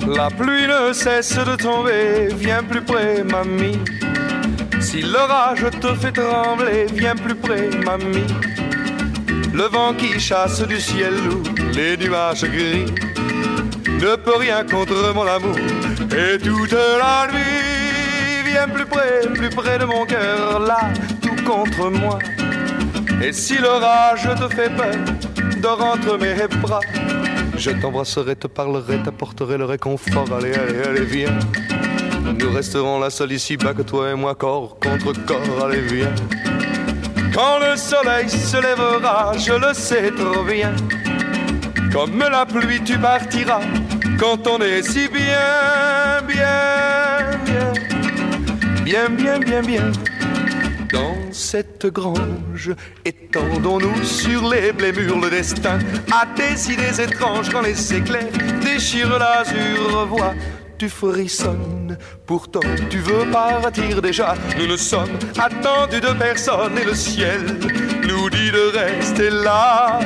La pluie ne cesse de tomber, viens plus près, mamie. Si l'orage te fait trembler, viens plus près, mamie. Le vent qui chasse du ciel lourd, les nuages gris, ne peut rien contre mon amour. Et toute la nuit, viens plus près de mon cœur, là, tout contre moi. Et si l'orage te fait peur, dors entre mes bras. Je t'embrasserai, te parlerai, t'apporterai le réconfort. Allez, allez, allez, viens. Nous resterons là seuls ici-bas, que toi et moi, corps contre corps. Allez, viens. Quand le soleil se lèvera, je le sais trop bien. Comme la pluie, tu partiras. Quand on est si bien, bien, bien, bien, bien, bien, bien. Dans cette grange, étendons-nous sur les blés mûrs. Le destin a des idées étranges. Quand les éclairs déchirent l'azur, vois, tu frissonnes. Pourtant tu veux partir déjà. Nous ne sommes attendus de personne. Et le ciel nous dit de rester là.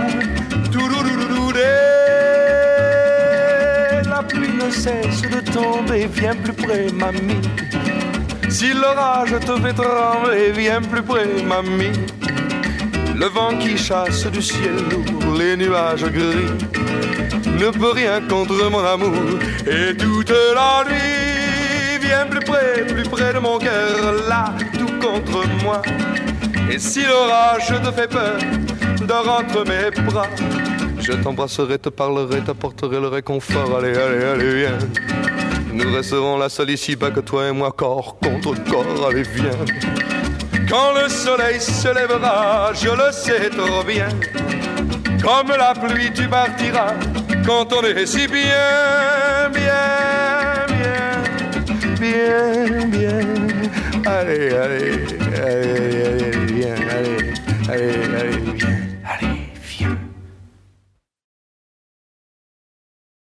La pluie ne cesse de tomber, viens plus près, mamie. Si l'orage te fait trembler, viens plus près, mamie. Le vent qui chasse du ciel lourd, les nuages gris, ne peut rien contre mon amour. Et toute la nuit, viens plus près de mon cœur, là, tout contre moi. Et si l'orage te fait peur, dors entre mes bras. Je t'embrasserai, te parlerai, t'apporterai le réconfort. Allez, allez, allez, viens. Nous resterons là seuls ici-bas, que toi et moi, corps contre corps. Allez, viens. Quand le soleil se lèvera, je le sais trop bien. Comme la pluie, tu partiras. Quand on est si bien, bien, bien, bien, bien. Allez, allez, allez, allez, viens, allez, allez, allez, viens, allez.